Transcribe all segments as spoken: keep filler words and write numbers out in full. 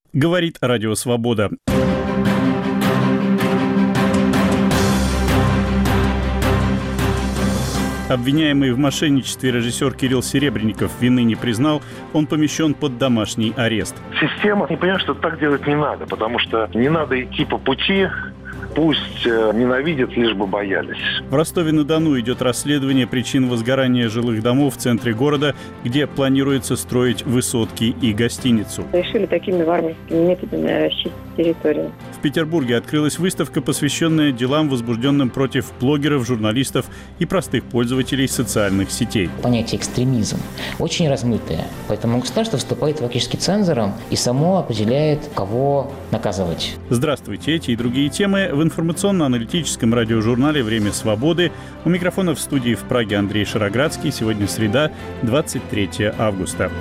Говорит Радио Свобода. Обвиняемый в мошенничестве режиссер Кирилл Серебренников вины не признал, он помещен под домашний арест. Система не понимает, что так делать не надо, потому что не надо идти по пути, пусть ненавидят, лишь бы боялись. В Ростове-на-Дону идет расследование причин возгорания жилых домов в центре города, где планируется строить высотки и гостиницу. Решили такими варварскими методами расчистить территорию. В Петербурге открылась выставка, посвященная делам, возбужденным против блогеров, журналистов и простых пользователей социальных сетей. Понятие экстремизм очень размытое, поэтому государство выступает фактически цензором и само определяет, кого наказывать. Здравствуйте, эти и другие темы в информационно-аналитическом радиожурнале «Время свободы». У микрофона в студии в Праге Андрей Шароградский. Сегодня среда, двадцать третьего августа.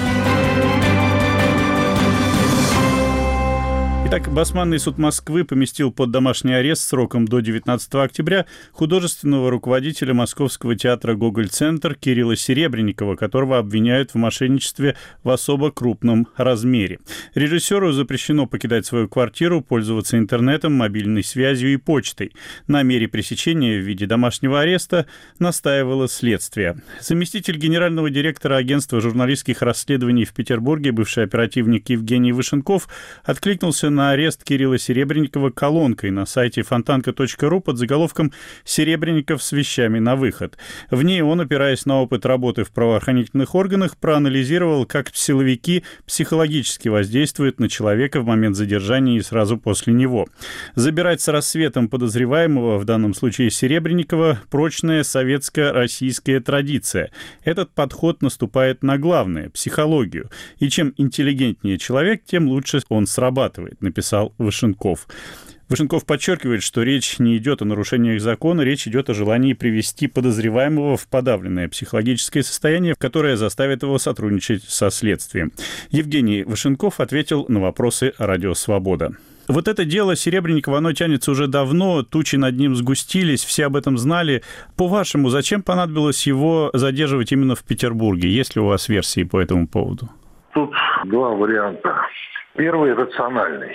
Итак, Басманный суд Москвы поместил под домашний арест сроком до девятнадцатого октября художественного руководителя Московского театра «Гоголь-центр» Кирилла Серебренникова, которого обвиняют в мошенничестве в особо крупном размере. Режиссеру запрещено покидать свою квартиру, пользоваться интернетом, мобильной связью и почтой. На мере пресечения в виде домашнего ареста настаивало следствие. Заместитель генерального директора агентства журналистских расследований в Петербурге, бывший оперативник Евгений Вышенков, откликнулся на на арест Кирилла Серебренникова колонкой на сайте фонтанка точка ру под заголовком «Серебренников с вещами на выход». В ней он, опираясь на опыт работы в правоохранительных органах, проанализировал, как силовики психологически воздействуют на человека в момент задержания и сразу после него. Забирать с рассветом подозреваемого, в данном случае Серебренникова, прочная советско-российская традиция. Этот подход наступает на главное – психологию. И чем интеллигентнее человек, тем лучше он срабатывает, написал Вышенков. Вышенков подчеркивает, что речь не идет о нарушениях закона, речь идет о желании привести подозреваемого в подавленное психологическое состояние, которое заставит его сотрудничать со следствием. Евгений Вышенков ответил на вопросы «Радио Свобода». Вот это дело Серебренникова, оно тянется уже давно, тучи над ним сгустились, все об этом знали. По-вашему, зачем понадобилось его задерживать именно в Петербурге? Есть ли у вас версии по этому поводу? Тут два варианта. Первый – рациональный.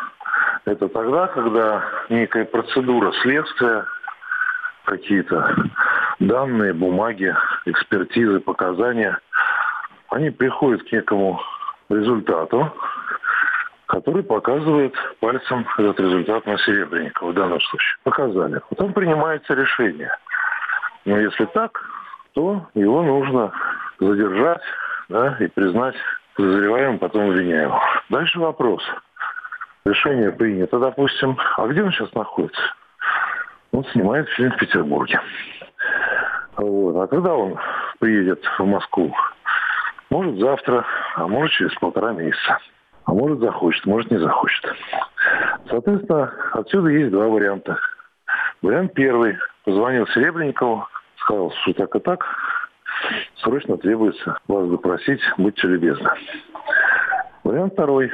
Это тогда, когда некая процедура следствия, какие-то данные, бумаги, экспертизы, показания, они приходят к некому результату, который показывает пальцем этот результат на Серебренникова в данном случае. Показали. Потом принимается решение. Но если так, то его нужно задержать, да, и признать подозреваемым, потом обвиняемым. Дальше вопрос. Решение принято, допустим. А где он сейчас находится? Он снимает фильм в Петербурге. Вот. А когда он приедет в Москву? Может завтра, а может через полтора месяца. А может захочет, может не захочет. Соответственно, отсюда есть два варианта. Вариант первый. Позвонил Серебренникову, сказал, что так и так. Срочно требуется вас допросить, будьте любезны. Вариант второй.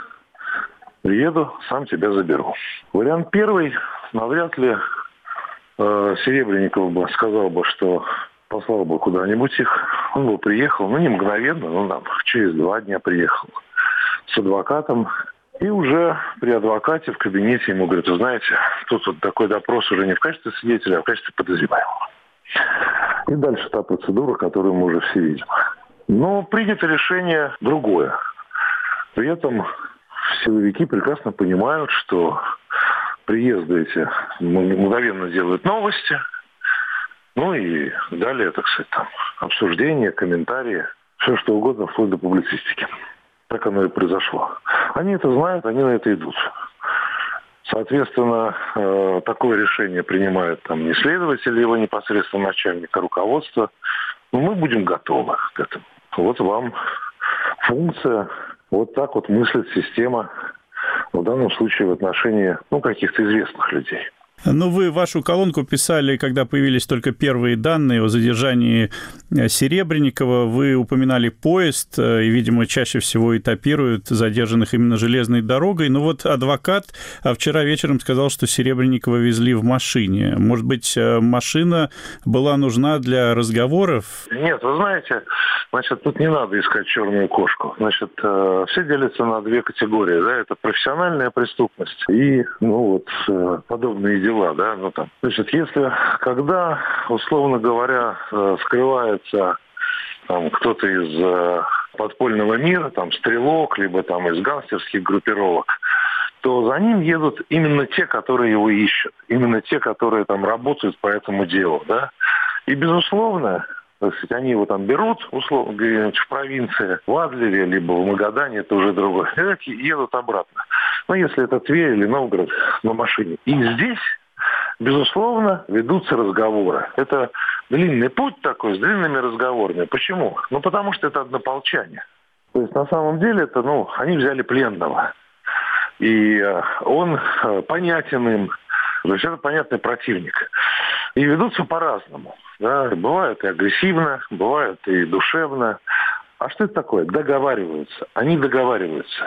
Приеду, сам тебя заберу. Вариант первый. Навряд ли э, Серебренников бы сказал бы, что послал бы куда-нибудь их. Он бы приехал, ну не мгновенно, но там через два дня приехал с адвокатом. И уже при адвокате в кабинете ему говорят, вы знаете, тут вот такой допрос уже не в качестве свидетеля, а в качестве подозреваемого. И дальше та процедура, которую мы уже все видим. Но принято решение другое. При этом силовики прекрасно понимают, что приезды эти мгновенно делают новости. Ну и далее, так сказать, там обсуждения, комментарии, все что угодно, вплоть до публицистики. Так оно и произошло. Они это знают, они на это идут. Соответственно, э, такое решение принимает там не следователь, его непосредственно начальник, а руководство. Но мы будем готовы к этому. Вот вам функция. Вот так вот мыслит система, в данном случае в отношении ну, каких-то известных людей. Ну, вы вашу колонку писали, когда появились только первые данные о задержании Серебренникова. Вы упоминали поезд, и, видимо, чаще всего этапируют задержанных именно железной дорогой. Но вот адвокат вчера вечером сказал, что Серебренникова везли в машине. Может быть, машина была нужна для разговоров? Нет, вы знаете, значит, тут не надо искать черную кошку. Значит, все делятся на две категории. Да? Это профессиональная преступность и, ну, вот, подобные дела. Да, ну, там. Значит, если, когда, условно говоря, скрывается там, кто-то из э, подпольного мира, там, стрелок, либо там из гангстерских группировок, то за ним едут именно те, которые его ищут, именно те, которые там работают по этому делу, да. И, безусловно, так сказать, они его там берут, условно говоря, в провинции, в Адлере, либо в Магадане, это уже другое, и едут обратно. Ну, если это Тверь или Новгород, на машине. И здесь, безусловно, ведутся разговоры. Это длинный путь такой, с длинными разговорами. Почему? Ну, потому что это однополчане. То есть, на самом деле, это, ну, они взяли пленного. И э, он э, понятен им. То есть, это понятный противник. И ведутся по-разному. Да? Бывает и агрессивно, бывает и душевно. А что это такое? Договариваются. Они договариваются.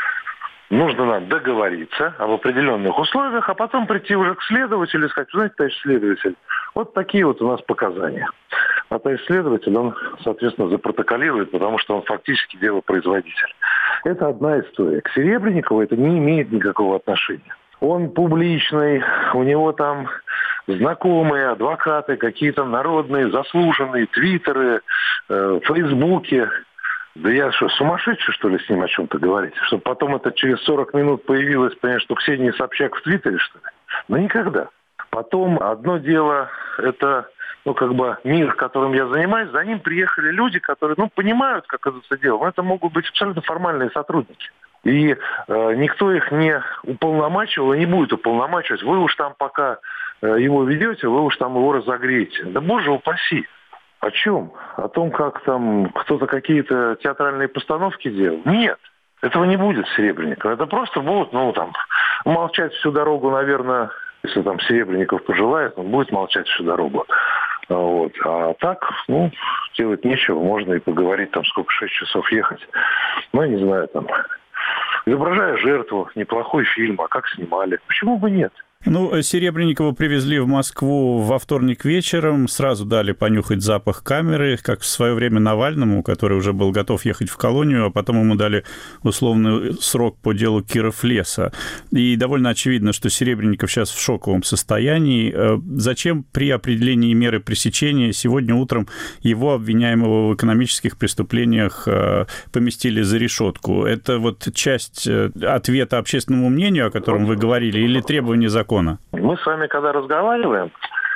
Нужно нам договориться об определенных условиях, а потом прийти уже к следователю и сказать: знаете, товарищ следователь, вот такие вот у нас показания. А товарищ следователь, он, соответственно, запротоколирует, потому что он фактически делопроизводитель. Это одна история. К Серебренникову это не имеет никакого отношения. Он публичный, у него там знакомые, адвокаты, какие-то народные, заслуженные, твиттеры, э, фейсбуки. Да я что, сумасшедший, что ли, с ним о чем-то говорить? Чтобы потом это через сорок минут появилось, понятно, что Ксения Собчак в Твиттере, что ли? Ну, никогда. Потом одно дело, это, ну, как бы мир, которым я занимаюсь, за ним приехали люди, которые, ну, понимают, как это все дело. Но это могут быть абсолютно формальные сотрудники. И э, никто их не уполномачивал и не будет уполномачивать. Вы уж там пока э, его ведете, вы уж там его разогреете. Да боже упаси. О чем? О том, как там кто-то какие-то театральные постановки делал? Нет, этого не будет с Серебренниковым. Это просто будут, ну, там, молчать всю дорогу, наверное, если там Серебренников пожелает, он будет молчать всю дорогу. Вот. А так, ну, делать нечего, можно и поговорить, там, сколько, шесть часов ехать. Ну, я не знаю, там, изображая жертву, неплохой фильм, а как снимали? Почему бы нет? Ну, Серебренникова привезли в Москву во вторник вечером, сразу дали понюхать запах камеры, как в свое время Навальному, который уже был готов ехать в колонию, а потом ему дали условный срок по делу Киров-Леса. И довольно очевидно, что Серебренников сейчас в шоковом состоянии. Зачем при определении меры пресечения сегодня утром его, обвиняемого в экономических преступлениях, поместили за решетку? Это вот часть ответа общественному мнению, о котором вы говорили, или требование закона? Мы с вами, когда разговариваем,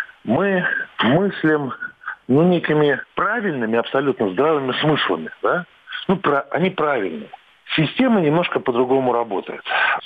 мы мыслим, ну, некими правильными, абсолютно здравыми смыслами, да? Ну, про, они правильные. Система немножко по-другому работает.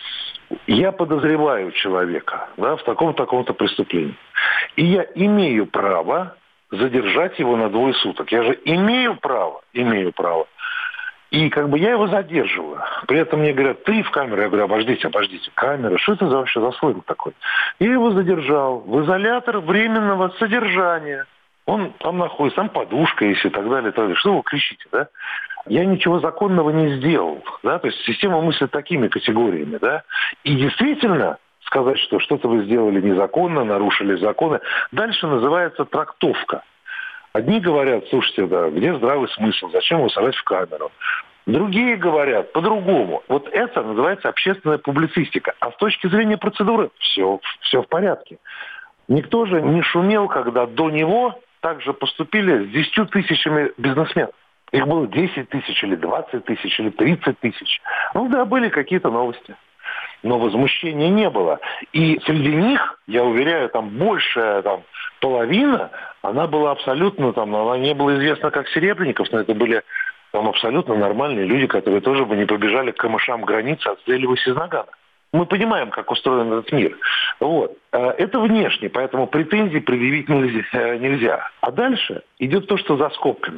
Я подозреваю человека, да, в таком-то, таком-то преступлении. И я имею право задержать его на двое суток. Я же имею право, имею право. И как бы я его задерживаю. При этом мне говорят: ты в камеру. Я говорю: обождите, обождите. Камера, что это за вообще за слой такой? Я его задержал в изолятор временного содержания. Он там находится, там подушка есть и так далее, и так далее. Что вы кричите, да? Я ничего законного не сделал, да? То есть система мыслит такими категориями, да? И действительно сказать, что что-то вы сделали незаконно, нарушили законы, дальше называется трактовка. Одни говорят: слушайте, да, где здравый смысл, зачем его сажать в камеру? Другие говорят по-другому. Вот это называется общественная публицистика. А с точки зрения процедуры все, все в порядке. Никто же не шумел, когда до него также поступили с десятью тысячами бизнесменов. Их было десять тысяч или двадцать тысяч или тридцать тысяч. Ну да, были какие-то новости. Но возмущения не было. И среди них, я уверяю, там большая там, половина, она была абсолютно, там, она не была известна как Серебренников, но это были там абсолютно нормальные люди, которые тоже бы не побежали к камышам границы, отстреливаясь из нагана. Мы понимаем, как устроен этот мир. Вот. Это внешне, поэтому претензий предъявить нельзя. А дальше идет то, что за скобками.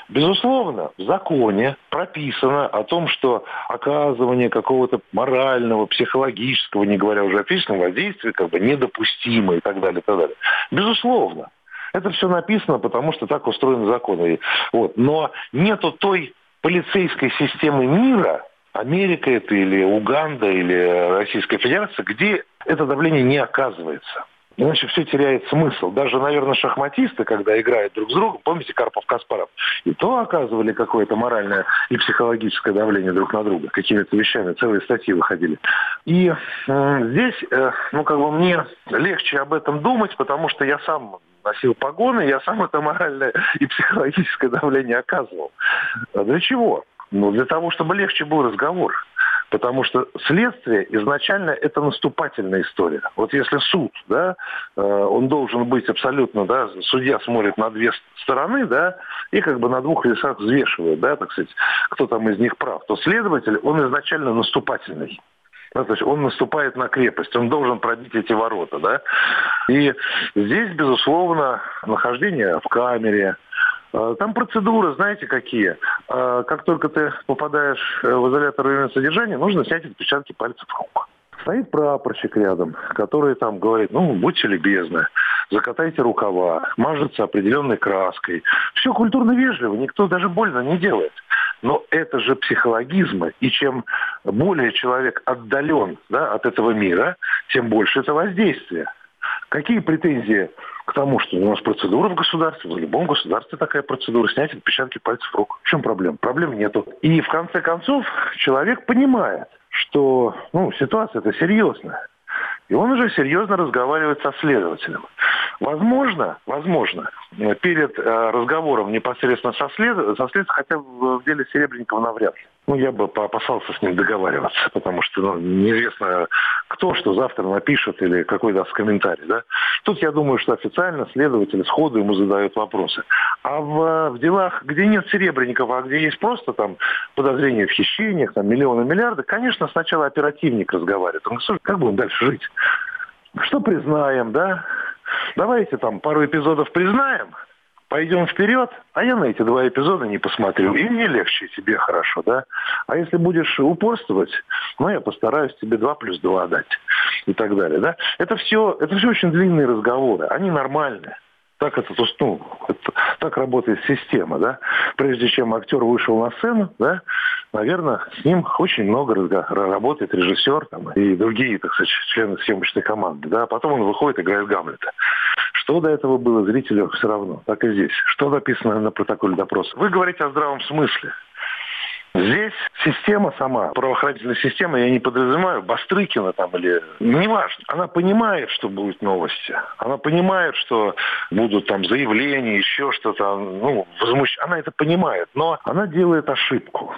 Безусловно, в законе прописано о том, что оказывание какого-то морального, психологического, не говоря уже о физическом воздействии, как бы недопустимо и так далее, и так далее. Безусловно. Это все написано, потому что так устроены законы. Вот. Но нету той полицейской системы мира, Америка это или Уганда, или Российская Федерация, где это давление не оказывается. Иначе все теряет смысл. Даже, наверное, шахматисты, когда играют друг с другом, помните Карпов-Каспаров, и то оказывали какое-то моральное и психологическое давление друг на друга. Какими-то вещами целые статьи выходили. И э, здесь, э, ну, как бы мне легче об этом думать, потому что я сам носил погоны, я сам это моральное и психологическое давление оказывал. А для чего? Ну, для того, чтобы легче был разговор. Потому что следствие изначально это наступательная история. Вот если суд, да, он должен быть абсолютно, да, судья смотрит на две стороны, да, и как бы на двух весах взвешивает, да, так сказать, кто там из них прав, то следователь, он изначально наступательный. Ну, то есть он наступает на крепость, он должен пробить эти ворота, да. И здесь, безусловно, нахождение в камере. Там процедуры, знаете, какие. Как только ты попадаешь в изолятор временного содержания, нужно снять отпечатки пальцев рук. Стоит прапорщик рядом, который там говорит, ну, будьте любезны, закатайте рукава, мажется определенной краской. Все культурно вежливо, никто даже больно не делает. Но это же психологизм, и чем более человек отдален, да, от этого мира, тем больше это воздействие. Какие претензии к тому, что у нас процедура в государстве, в любом государстве такая процедура, снять отпечатки пальцев рук. В чем проблема? Проблем нету. И в конце концов человек понимает, что ну, ситуация-то серьезная. И он уже серьезно разговаривает со следователем. Возможно, возможно, перед э, разговором непосредственно со, след... со следствием, хотя в деле Серебренникова навряд ли. Ну, я бы опасался с ним договариваться, потому что ну, неизвестно, кто что завтра напишет или какой даст комментарий. Да? Тут я думаю, что официально следователь сходу ему задают вопросы. А в, в делах, где нет Серебренникова, а где есть просто там подозрения в хищениях, там миллионы, миллиарды, конечно, сначала оперативник разговаривает. Он говорит, как будем дальше жить? Что признаем, да? Давайте там пару эпизодов признаем, пойдем вперед, а я на эти два эпизода не посмотрю. И мне легче, и тебе хорошо, да? А если будешь упорствовать, ну, я постараюсь тебе два плюс два дать и так далее, да? Это все, это все очень длинные разговоры, они нормальные. Так, это, ну, это, так работает система, да? Прежде чем актер вышел на сцену, да, наверное, с ним очень много работает режиссер там, и другие, так сказать, члены съемочной команды, да? Потом он выходит и играет Гамлета. Что до этого было зрителю все равно, так и здесь. Что написано на протоколе допроса? Вы говорите о здравом смысле. Здесь система сама, правоохранительная система, я не подразумеваю, Бастрыкина там или... Неважно. Она понимает, что будут новости. Она понимает, что будут там заявления, еще что-то. Ну, возмущ... Она это понимает, но она делает ошибку.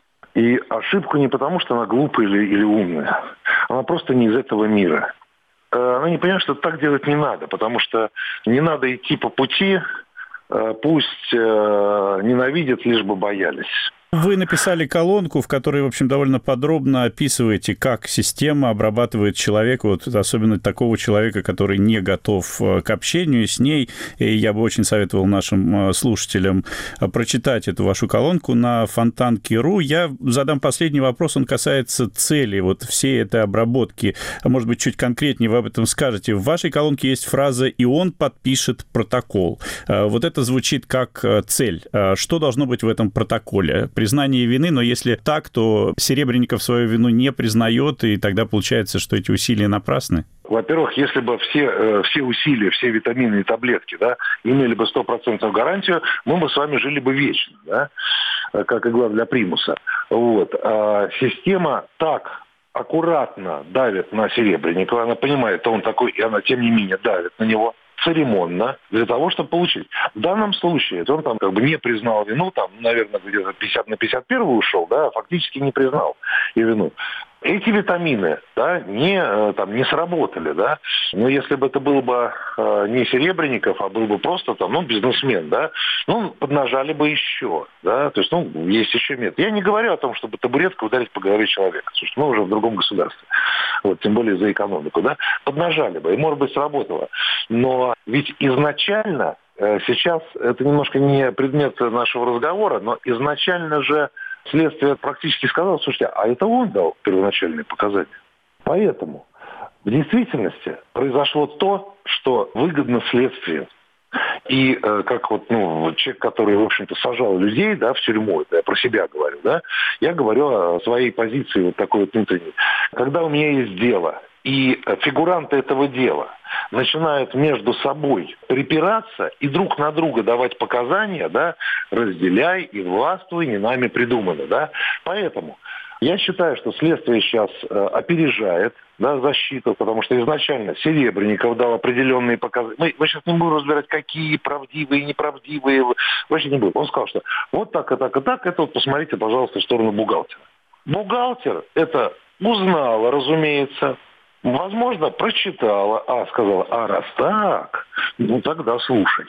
И ошибку не потому, что она глупая или, или умная. Она просто не из этого мира. Она не понимает, что так делать не надо, потому что не надо идти по пути, пусть ненавидят, лишь бы боялись. Вы написали колонку, в которой, в общем, довольно подробно описываете, как система обрабатывает человека, вот особенно такого человека, который не готов к общению с ней. И я бы очень советовал нашим слушателям прочитать эту вашу колонку на фонтанке точка ру. Я задам последний вопрос, он касается цели вот всей этой обработки. Может быть, чуть конкретнее вы об этом скажете. В вашей колонке есть фраза «и он подпишет протокол». Вот это звучит как цель. Что должно быть в этом протоколе? Признание вины, но если так, то Серебренников свою вину не признает, и тогда получается, что эти усилия напрасны? Во-первых, если бы все, э, все усилия, все витамины и таблетки, да, имели бы стопроцентную гарантию, мы бы с вами жили бы вечно, да, как игла для примуса. Вот. А система так аккуратно давит на Серебренникова, она понимает, что он такой, и она, тем не менее, давит на него церемонно, для того, чтобы получить. В данном случае он там как бы не признал вину, там, наверное, где-то пятьдесят на пятьдесят один ушел, да, фактически не признал и вину. Эти витамины, да, не, там, не сработали, да, но если бы это был бы э, не Серебренников, а был бы просто там, ну, бизнесмен, да, ну, поднажали бы еще, да, то есть, ну, есть еще метод. Я не говорю о том, чтобы табуреткой ударить по голове человека, потому что мы уже в другом государстве, вот, тем более за экономику, да, поднажали бы, и, может быть, сработало. Но ведь изначально сейчас это немножко не предмет нашего разговора, но изначально же следствие практически сказало, слушайте, а это он дал первоначальные показания. Поэтому в действительности произошло то, что выгодно следствию. И э, как вот, ну, человек, который, в общем-то, сажал людей, да, в тюрьму, это я про себя говорю, да, я говорю о своей позиции вот такой вот внутренней. Когда у меня есть дело, и фигуранты этого дела начинают между собой припираться и друг на друга давать показания, да, разделяй и властвуй, не нами придумано, да. Поэтому я считаю, что следствие сейчас э, опережает, да, защиту, потому что изначально Серебренников дал определенные показания. Мы, мы сейчас не будем разбирать, какие правдивые и неправдивые, вообще не будем. Он сказал, что вот так и так и так, это вот посмотрите, пожалуйста, в сторону бухгалтера. Бухгалтер это узнала, разумеется, возможно, прочитала, а сказала, а раз так, ну тогда слушай.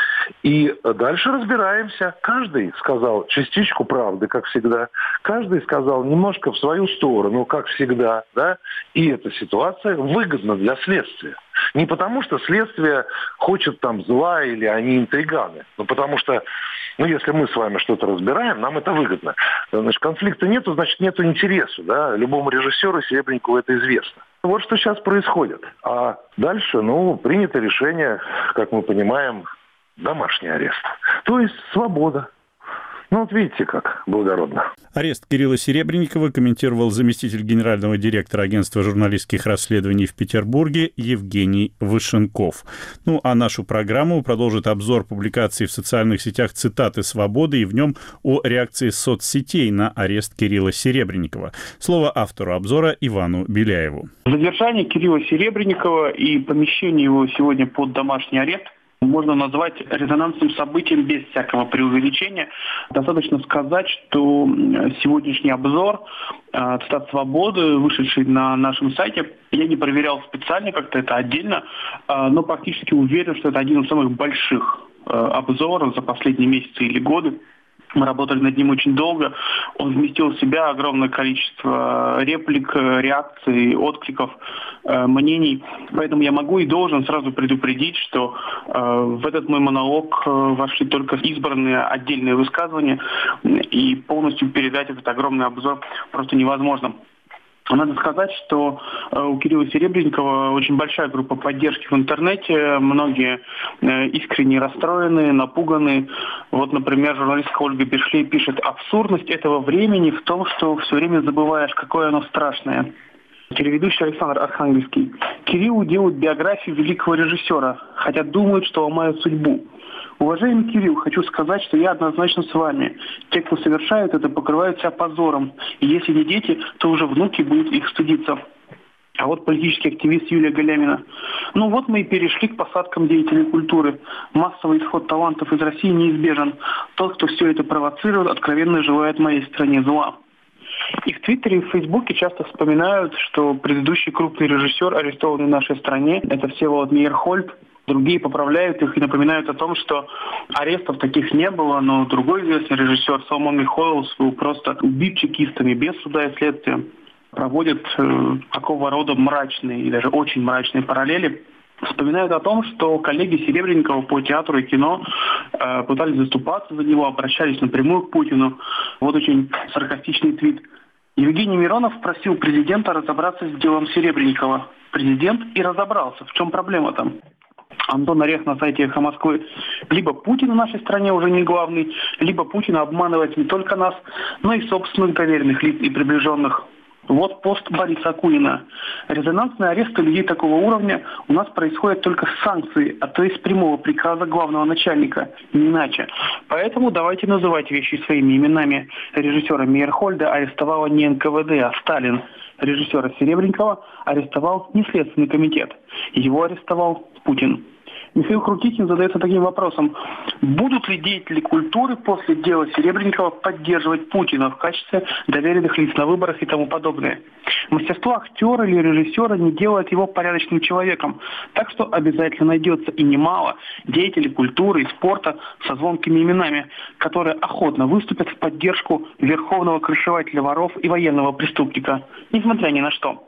И дальше разбираемся. Каждый сказал частичку правды, как всегда. Каждый сказал немножко в свою сторону, как всегда, да. И эта ситуация выгодна для следствия. Не потому, что следствие хочет там зла или они интриганы, но потому что, ну, если мы с вами что-то разбираем, нам это выгодно. Значит, конфликта нету, значит, нету интереса, да. Любому режиссеру Серебренникову это известно. Вот что сейчас происходит. А дальше, ну, принято решение, как мы понимаем, домашний арест. То есть свобода. Ну вот видите, как благородно. Арест Кирилла Серебренникова комментировал заместитель генерального директора агентства журналистских расследований в Петербурге Евгений Вышенков. Ну а нашу программу продолжит обзор публикаций в социальных сетях цитаты «Свободы» и в нем о реакции соцсетей на арест Кирилла Серебренникова. Слово автору обзора Ивану Беляеву. Задержание Кирилла Серебренникова и помещение его сегодня под домашний арест можно назвать резонансным событием без всякого преувеличения. Достаточно сказать, что сегодняшний обзор цитат «Свободы», вышедший на нашем сайте, я не проверял специально, как-то это отдельно, но практически уверен, что это один из самых больших обзоров за последние месяцы или годы. Мы работали над ним очень долго. Он вместил в себя огромное количество реплик, реакций, откликов, э, мнений. Поэтому я могу и должен сразу предупредить, что э, в этот мой монолог э, вошли только избранные отдельные высказывания, и полностью передать этот огромный обзор просто невозможно. Надо сказать, что у Кирилла Серебренникова очень большая группа поддержки в интернете. Многие искренне расстроены, напуганы. Вот, например, журналистка Ольга Бершлей пишет: «Абсурдность этого времени в том, что все время забываешь, какое оно страшное». Телеведущий Александр Архангельский: «Кириллу делают биографию великого режиссера, хотя думают, что ломают судьбу». Уважаемый Кирилл, хочу сказать, что я однозначно с вами. Те, кто совершают это, покрывают себя позором. И если не дети, то уже внуки будут их стыдиться. А вот политический активист Юлия Галямина. Ну вот мы и перешли к посадкам деятелей культуры. Массовый исход талантов из России неизбежен. Тот, кто все это провоцирует, откровенно желает моей стране зла. И в Твиттере, и в Фейсбуке часто вспоминают, что предыдущий крупный режиссер, арестованный в нашей стране, это Всеволод Мейерхольд. Другие поправляют их и напоминают о том, что арестов таких не было, но другой известный режиссер Соломон Михоэлс был просто убит чекистами без суда и следствия. Проводят э, такого рода мрачные и даже очень мрачные параллели. Вспоминают о том, что коллеги Серебренникова по театру и кино э, пытались заступаться за него, обращались напрямую к Путину. Вот очень саркастичный твит. Евгений Миронов просил президента разобраться с делом Серебренникова. Президент и разобрался. В чем проблема там? Антон Орех на сайте «Эхо Москвы». Либо Путин в нашей стране уже не главный, либо Путин обманывает не только нас, но и собственных доверенных лиц и приближенных. Вот пост Бориса Акунина. Резонансные аресты людей такого уровня у нас происходят только с санкций, а то есть прямого приказа главного начальника, не иначе. Поэтому давайте называть вещи своими именами. Режиссера Мейерхольда арестовала не эн ка вэ дэ, а Сталин. Режиссера Серебренникова арестовал не Следственный комитет. Его арестовал Путин. Михаил Крутикин задается таким вопросом: будут ли деятели культуры после дела Серебренникова поддерживать Путина в качестве доверенных лиц на выборах и тому подобное? Мастерство актера или режиссера не делает его порядочным человеком, так что обязательно найдется и немало деятелей культуры и спорта со звонкими именами, которые охотно выступят в поддержку верховного крышевателя воров и военного преступника, несмотря ни на что.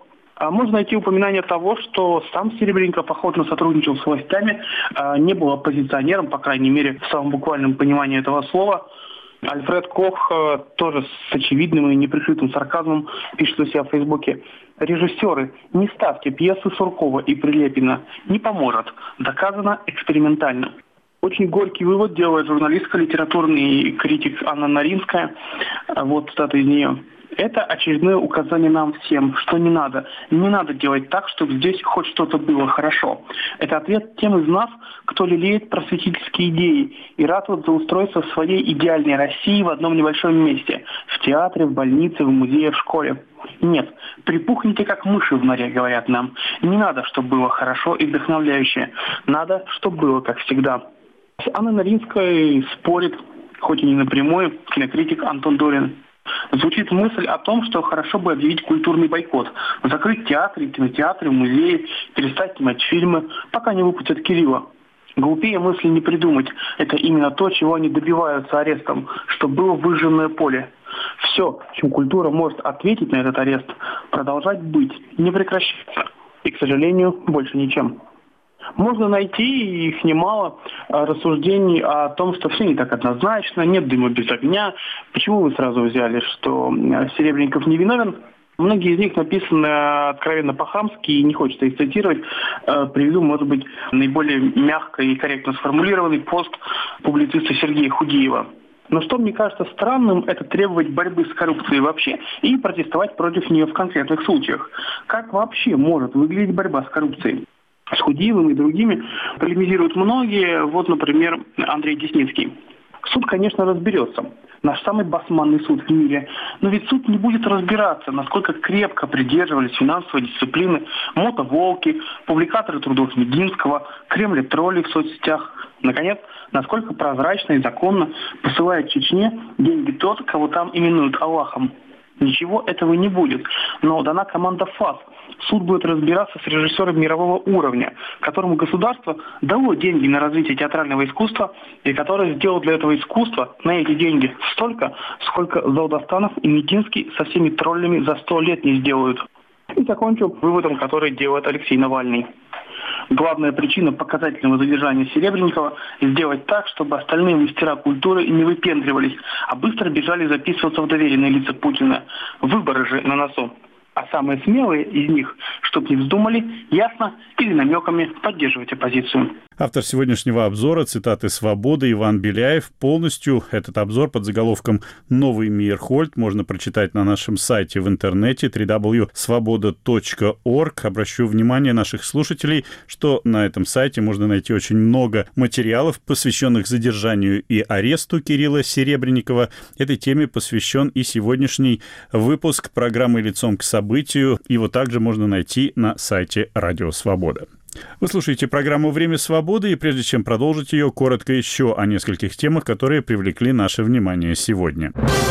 Можно найти упоминание того, что сам Серебренников охотно сотрудничал с властями, не был оппозиционером, по крайней мере, в самом буквальном понимании этого слова. Альфред Кох тоже с очевидным и неприкрытым сарказмом пишет у себя в Фейсбуке: «Режиссеры, не ставьте пьесы Суркова и Прилепина. Не поможет. Доказано экспериментально». Очень горький вывод делает журналистка, литературный критик Анна Наринская. Вот цитата из нее. «Это очередное указание нам всем, что не надо. Не надо делать так, чтобы здесь хоть что-то было хорошо. Это ответ тем из нас, кто лелеет просветительские идеи и ратует за устройство своей идеальной России в одном небольшом месте. В театре, в больнице, в музее, в школе. Нет, припухните как мыши в норе, говорят нам. Не надо, чтобы было хорошо и вдохновляюще. Надо, чтобы было как всегда». С Анной Наринской спорит, хоть и не напрямую, кинокритик Антон Долин. Звучит мысль о том, что хорошо бы объявить культурный бойкот, закрыть театры, кинотеатры, музеи, перестать снимать фильмы, пока не выпустят Кирилла. Глупее мысли не придумать. Это именно то, чего они добиваются арестом, чтобы было выжженное поле. Все, чем культура может ответить на этот арест, продолжать быть, не прекращаться. И, к сожалению, больше ничем. Можно найти, их немало, рассуждений о том, что все не так однозначно, нет дыма без огня. Почему вы сразу взяли, что Серебренников не виновен? Многие из них написаны откровенно по-хамски, и не хочется их цитировать. Приведу, может быть, наиболее мягко и корректно сформулированный пост публициста Сергея Худеева. Но что мне кажется странным, это требовать борьбы с коррупцией вообще и протестовать против нее в конкретных случаях. Как вообще может выглядеть борьба с коррупцией? С Худеевым и другими полемизируют многие. Вот, например, Андрей Десницкий. Суд, конечно, разберется. Наш самый басманный суд в мире. Но ведь суд не будет разбираться, насколько крепко придерживались финансовой дисциплины мотоволки, публикаторы трудов Мединского, Кремль-тролли в соцсетях. Наконец, насколько прозрачно и законно посылает Чечне деньги тот, кого там именуют Аллахом. Ничего этого не будет. Но дана команда ФАС. Суд будет разбираться с режиссером мирового уровня, которому государство дало деньги на развитие театрального искусства и который сделал для этого искусства на эти деньги столько, сколько Залдастанов и Мединский со всеми троллями за сто лет не сделают. И закончу выводом, который делает Алексей Навальный. Главная причина показательного задержания Серебренникова – сделать так, чтобы остальные мастера культуры не выпендривались, а быстро бежали записываться в доверенные лица Путина. Выборы же на носу. А самые смелые из них, чтоб не вздумали, ясно или намеками поддерживать оппозицию. Автор сегодняшнего обзора, цитаты «Свободы» Иван Беляев. Полностью этот обзор под заголовком «Новый Мейерхольд» можно прочитать на нашем сайте в интернете дабл ю дабл ю дабл ю точка свобода точка орг. Обращу внимание наших слушателей, что на этом сайте можно найти очень много материалов, посвященных задержанию и аресту Кирилла Серебренникова. Этой теме посвящен и сегодняшний выпуск программы «Лицом к событию». Его также можно найти на сайте Радио Свобода. Вы слушаете программу «Время свободы», и прежде чем продолжить ее, коротко еще о нескольких темах, которые привлекли наше внимание сегодня.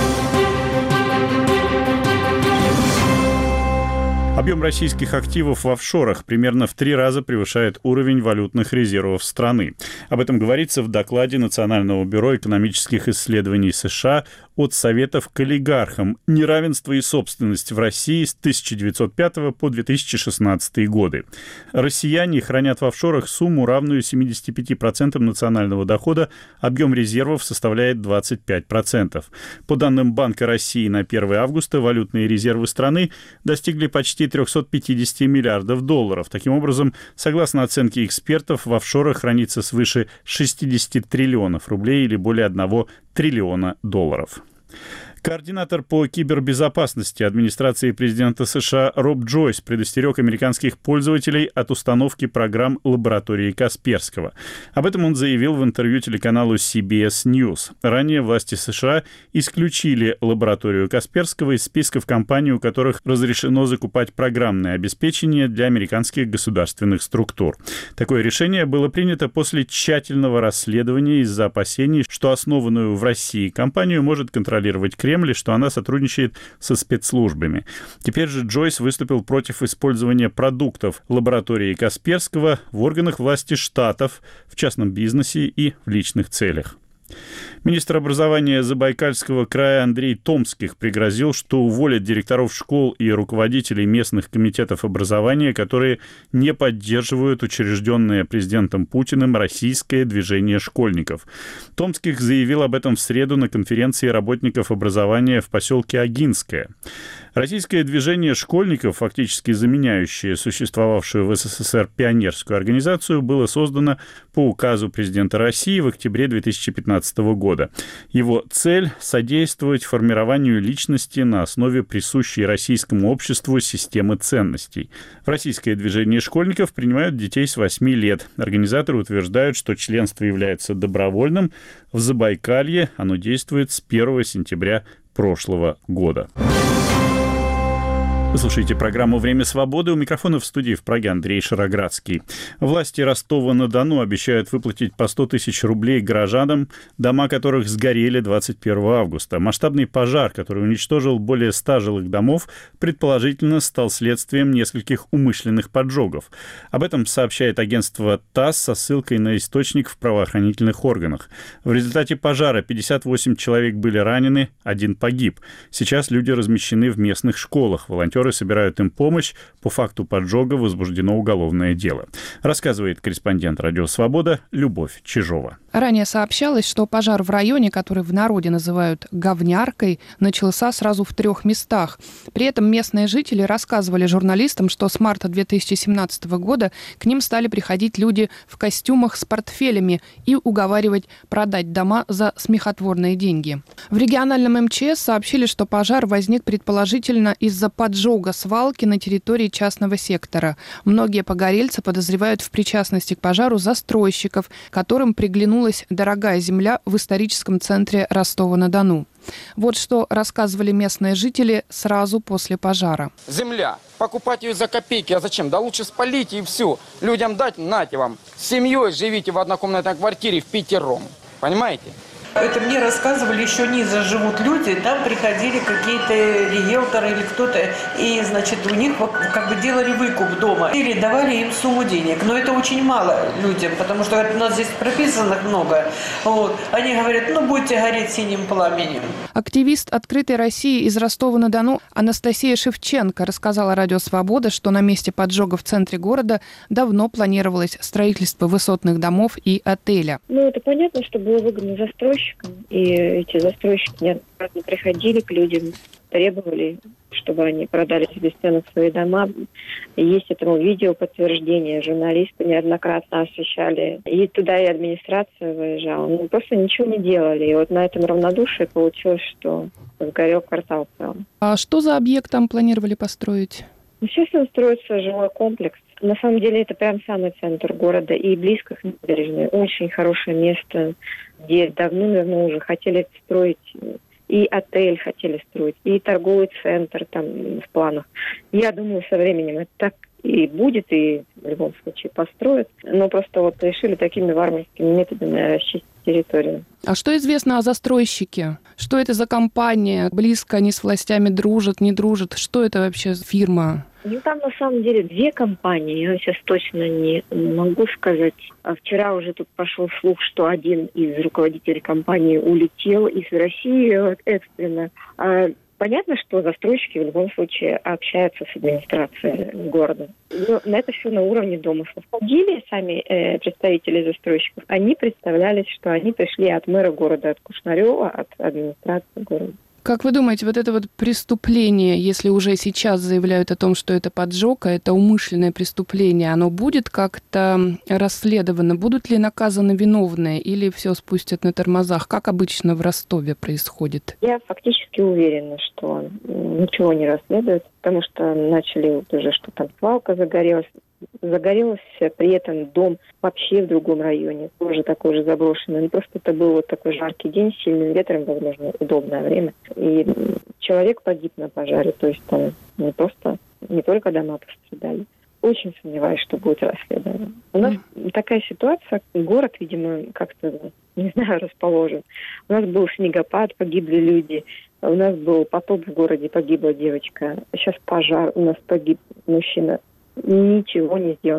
Объем российских активов в офшорах примерно в три раза превышает уровень валютных резервов страны. Об этом говорится в докладе Национального бюро экономических исследований США «От советов к олигархам. Неравенство и собственность в России с тысяча девятьсот пятого по две тысячи шестнадцатый годы». Россияне хранят в офшорах сумму, равную семидесяти пяти процентам национального дохода. Объем резервов составляет двадцать пять процентов. По данным Банка России на первое августа валютные резервы страны достигли почти триста пятьдесят миллиардов долларов. Таким образом, согласно оценке экспертов, в офшорах хранится свыше шестидесяти триллионов рублей или более одного триллиона долларов. Координатор по кибербезопасности администрации президента США Роб Джойс предостерег американских пользователей от установки программ лаборатории Касперского. Об этом он заявил в интервью телеканалу си би эс News. Ранее власти США исключили лабораторию Касперского из списков компаний, у которых разрешено закупать программное обеспечение для американских государственных структур. Такое решение было принято после тщательного расследования из-за опасений, что основанную в России компанию может контролировать Кремль, что она сотрудничает со спецслужбами. Теперь же Джойс выступил против использования продуктов лаборатории Касперского в органах власти штатов, в частном бизнесе и в личных целях. Министр образования Забайкальского края Андрей Томских пригрозил, что уволит директоров школ и руководителей местных комитетов образования, которые не поддерживают учрежденное президентом Путиным российское движение школьников. Томских заявил об этом в среду на конференции работников образования в поселке Агинское. Российское движение школьников, фактически заменяющее существовавшую в СССР пионерскую организацию, было создано по указу президента России в октябре две тысячи пятнадцатого года. Его цель – содействовать формированию личности на основе присущей российскому обществу системы ценностей. В российское движение школьников принимают детей с восьми лет. Организаторы утверждают, что членство является добровольным. В Забайкалье оно действует с первого сентября прошлого года. Вы слушаете программу «Время свободы». У микрофона в студии в Праге Андрей Шароградский. Власти Ростова-на-Дону обещают выплатить по сто тысяч рублей горожанам, дома которых сгорели двадцать первого августа. Масштабный пожар, который уничтожил более ста жилых домов, предположительно стал следствием нескольких умышленных поджогов. Об этом сообщает агентство ТАСС со ссылкой на источник в правоохранительных органах. В результате пожара пятьдесят восемь человек были ранены, один погиб. Сейчас люди размещены в местных школах. Волонтеры собирают им помощь. По факту поджога возбуждено уголовное дело. Рассказывает корреспондент «Радио Свобода» Любовь Чижова. Ранее сообщалось, что пожар в районе, который в народе называют «говняркой», начался сразу в трех местах. При этом местные жители рассказывали журналистам, что с марта две тысячи семнадцатого года к ним стали приходить люди в костюмах с портфелями и уговаривать продать дома за смехотворные деньги. В региональном эм че эс сообщили, что пожар возник предположительно из-за поджога свалки на территории частного сектора. Многие погорельцы подозревают в причастности к пожару застройщиков, которым приглянулась дорогая земля в историческом центре Ростова-на-Дону. Вот что рассказывали местные жители сразу после пожара. Земля. Покупать ее за копейки. А зачем? Да лучше спалить и все. Людям дать, нате вам. С семьей живите в однокомнатной квартире в пятером. Понимаете? Это мне рассказывали, еще ниже живут люди, там приходили какие-то риэлторы или кто-то, и, значит, у них как бы делали выкуп дома или давали им сумму денег. Но это очень мало людям, потому что у нас здесь прописанных много. Вот. Они говорят, ну, будете гореть синим пламенем. Активист «Открытой России» из Ростова-на-Дону Анастасия Шевченко рассказала «Радио Свобода», что на месте поджога в центре города давно планировалось строительство высотных домов и отеля. Ну, это понятно, что было выгодно застройщикам. И эти застройщики неоднократно приходили к людям, требовали, чтобы они продали за бесценок свои дома. Есть этому видео подтверждение. Журналисты неоднократно освещали. И туда и администрация выезжала. Ну, просто ничего не делали. И вот на этом равнодушии получилось, что сгорел квартал в целом. А что за объект там планировали построить? Ну, сейчас там строится жилой комплекс. На самом деле это прям самый центр города и близко к набережной. Очень хорошее место, где давно-давно уже хотели строить и отель хотели строить, и торговый центр там в планах. Я думаю, со временем это так и будет, и в любом случае построят. Но просто вот решили такими варварскими методами расчистить территорию. А что известно о застройщике? Что это за компания? Близко они с властями дружат, не дружат? Что это вообще за фирма? Ну, там на самом деле две компании, я сейчас точно не могу сказать. А вчера уже тут пошел слух, что один из руководителей компании улетел из России экстренно. А понятно, что застройщики в любом случае общаются с администрацией города. Но на это все на уровне домыслов. Ходили сами э, представители застройщиков. Они представлялись, что они пришли от мэра города, от Кушнарева, от администрации города. Как вы думаете, вот это вот преступление, если уже сейчас заявляют о том, что это поджог, а это умышленное преступление, оно будет как-то расследовано? Будут ли наказаны виновные или все спустят на тормозах? Как обычно в Ростове происходит? Я фактически уверена, что ничего не расследуют, потому что начали уже, что там свалка загорелась. Загорелся при этом дом вообще в другом районе, тоже такой же заброшенный. Ну, просто это был вот такой жаркий день с сильным ветром, возможно, удобное время. И человек погиб на пожаре, то есть там не просто, не только дома пострадали. Очень сомневаюсь, что будет расследование. У нас такая ситуация, город, видимо, как-то, не знаю, расположен. У нас был снегопад, погибли люди. У нас был потоп в городе, погибла девочка. Сейчас пожар, у нас погиб мужчина. Ничего не сделано.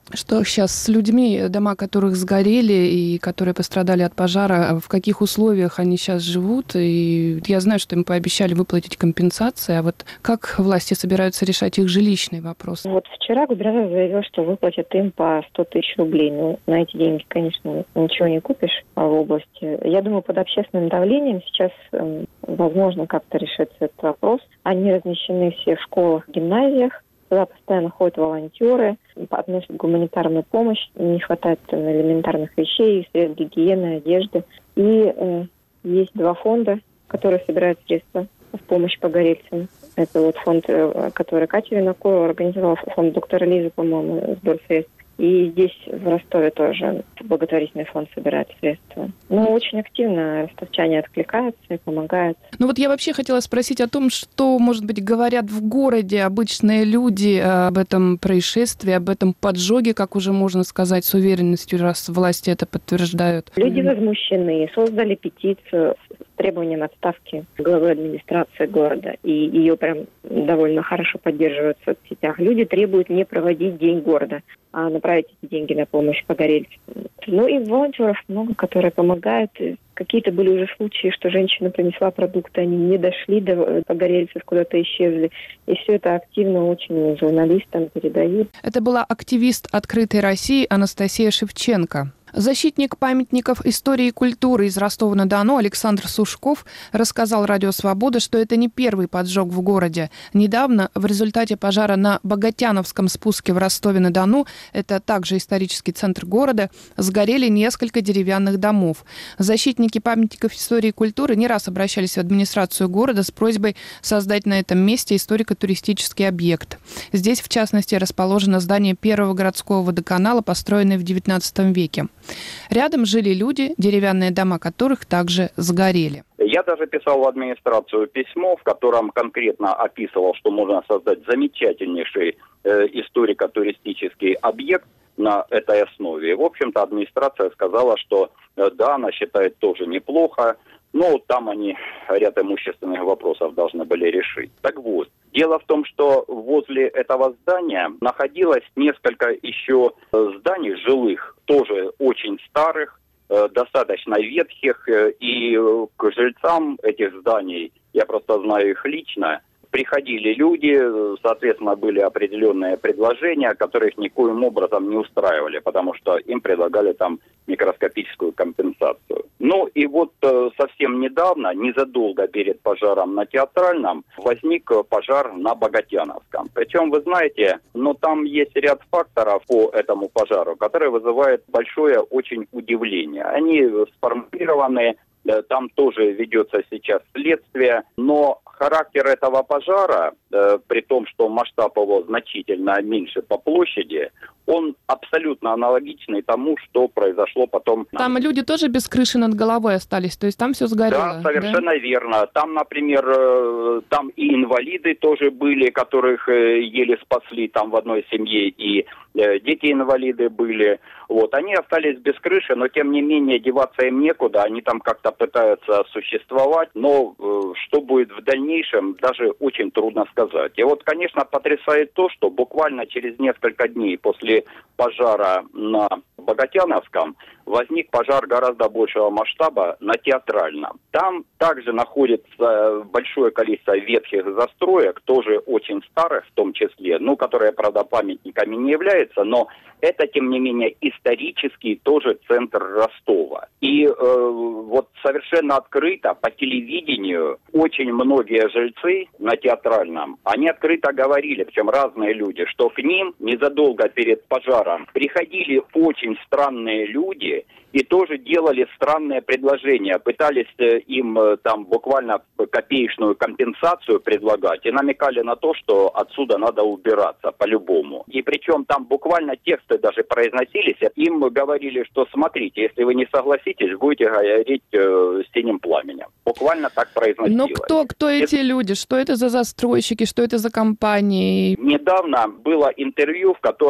Что сейчас с людьми, дома которых сгорели и которые пострадали от пожара, в каких условиях они сейчас живут? И я знаю, что им пообещали выплатить компенсации, а вот как власти собираются решать их жилищный вопрос? Вот вчера губернатор заявил, что выплатят им по сто тысяч рублей. Ну, на эти деньги, конечно, ничего не купишь в области. Я думаю, под общественным давлением сейчас, возможно, как-то решится этот вопрос. Они размещены все в школах, гимназиях. Туда постоянно ходят волонтеры, относят гуманитарную помощь, не хватает элементарных вещей, средств гигиены, одежды. И э, есть два фонда, которые собирают средства в помощь погорельцам. Это вот фонд, который Катя Винокурова организовала, фонд доктора Лизы, по-моему, сбор средств. И здесь, в Ростове, тоже благотворительный фонд собирает средства. Ну, очень активно ростовчане откликаются и помогают. Ну вот я вообще хотела спросить о том, что, может быть, говорят в городе обычные люди об этом происшествии, об этом поджоге, как уже можно сказать с уверенностью, раз власти это подтверждают. Люди возмущены, создали петицию с требованием отставки главы администрации города. И ее прям довольно хорошо поддерживают в соцсетях. Люди требуют не проводить День города, а направить эти деньги на помощь погорельцам. Ну и волонтеров много, которые помогают. Какие-то были уже случаи, что женщина принесла продукты, они не дошли до погорельцев, куда-то исчезли. И все это активно очень журналистам передают. Это была активист «Открытой России» Анастасия Шевченко. Защитник памятников истории и культуры из Ростова-на-Дону Александр Сушков рассказал «Радио Свобода», что это не первый поджог в городе. Недавно в результате пожара на Богатяновском спуске в Ростове-на-Дону, это также исторический центр города, сгорели несколько деревянных домов. Защитники памятников истории и культуры не раз обращались в администрацию города с просьбой создать на этом месте историко-туристический объект. Здесь, в частности, расположено здание первого городского водоканала, построенное в девятнадцатом веке. Рядом жили люди, деревянные дома которых также сгорели. Я даже писал в администрацию письмо, в котором конкретно описывал, что можно создать замечательнейший э, историко-туристический объект на этой основе. И, в общем-то, администрация сказала, что э, да, она считает тоже неплохо, но там они ряд имущественных вопросов должны были решить. Так вот, дело в том, что возле этого здания находилось несколько еще зданий жилых, тоже очень старых, достаточно ветхих, и к жильцам этих зданий, я просто знаю их лично, приходили люди, соответственно, были определенные предложения, которые их никоим образом не устраивали, потому что им предлагали там микроскопическую компенсацию. Ну и вот совсем недавно, незадолго перед пожаром на Театральном, возник пожар на Богатяновском. Причем, вы знаете, но там есть ряд факторов по этому пожару, которые вызывают большое очень удивление. Они сформулированы, там тоже ведется сейчас следствие, но характер этого пожара, э, при том, что масштаб его значительно меньше по площади, он абсолютно аналогичный тому, что произошло потом. Там люди тоже без крыши над головой остались, то есть там все сгорело? Да, совершенно да? верно. Там, например, э, там и инвалиды тоже были, которых э, еле спасли там в одной семье, и э, дети-инвалиды были. Вот, они остались без крыши, но тем не менее деваться им некуда, они там как-то пытаются существовать, но э, что будет в дальнейшем, даже очень трудно сказать. И вот, конечно, потрясает то, что буквально через несколько дней после пожара на Богатяновском возник пожар гораздо большего масштаба на Театральном. Там также находится большое количество ветхих застроек, тоже очень старых в том числе, ну, которые, правда, памятниками не являются, но это, тем не менее, исторический тоже центр Ростова. И э, вот совершенно открыто по телевидению очень многие жильцы на Театральном, они открыто говорили, причем разные люди, что к ним незадолго перед пожаром приходили очень странные люди и тоже делали странные предложения, пытались им там буквально копеечную компенсацию предлагать и намекали на то, что отсюда надо убираться по-любому. И причем там буквально тексты даже произносились, им говорили, что смотрите, если вы не согласитесь, будете гореть э, синим пламенем. Буквально так произносилось. Но кто, кто эти люди? Что это за застройщики? Что это за компании? Недавно было интервью, в котором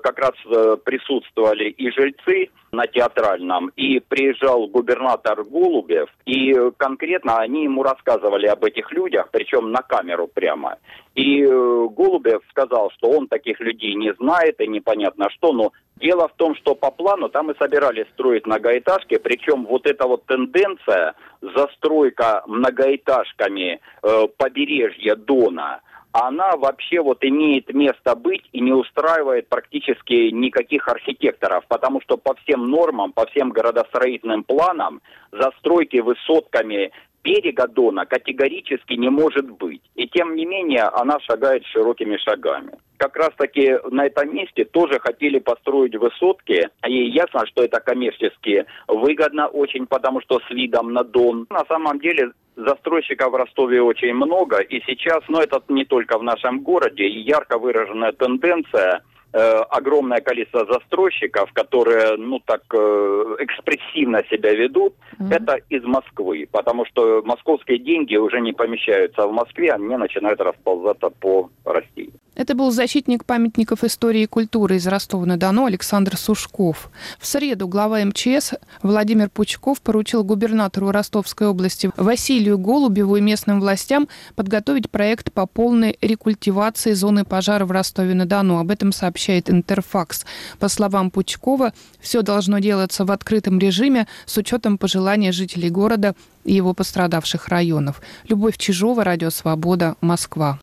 как раз присутствовали и жильцы на Театральном, и приезжал губернатор Голубев, и конкретно они ему рассказывали об этих людях, причем на камеру прямо. И Голубев сказал, что он таких людей не знает, и непонятно что, но дело в том, что по плану там и собирались строить многоэтажки, причем вот эта вот тенденция, застройка многоэтажками э, побережья Дона, она вообще вот имеет место быть и не устраивает практически никаких архитекторов, потому что по всем нормам, по всем городостроительным планам застройки высотками берега Дона категорически не может быть. И тем не менее она шагает широкими шагами. Как раз таки на этом месте тоже хотели построить высотки. И ясно, что это коммерчески выгодно очень, потому что с видом на Дон. На самом деле застройщиков в Ростове очень много. И сейчас, но это не только в нашем городе, и ярко выраженная тенденция, огромное количество застройщиков, которые, ну, так э, экспрессивно себя ведут, mm-hmm. это из Москвы, потому что московские деньги уже не помещаются в Москве, они начинают расползаться по России. Это был защитник памятников истории и культуры из Ростова-на-Дону Александр Сушков. В среду глава эм че эс Владимир Пучков поручил губернатору Ростовской области Василию Голубеву и местным властям подготовить проект по полной рекультивации зоны пожара в Ростове-на-Дону. Об этом сообщает Интерфакс. По словам Пучкова, все должно делаться в открытом режиме с учетом пожеланий жителей города и его пострадавших районов. Любовь Чижова, Радио Свобода, Москва.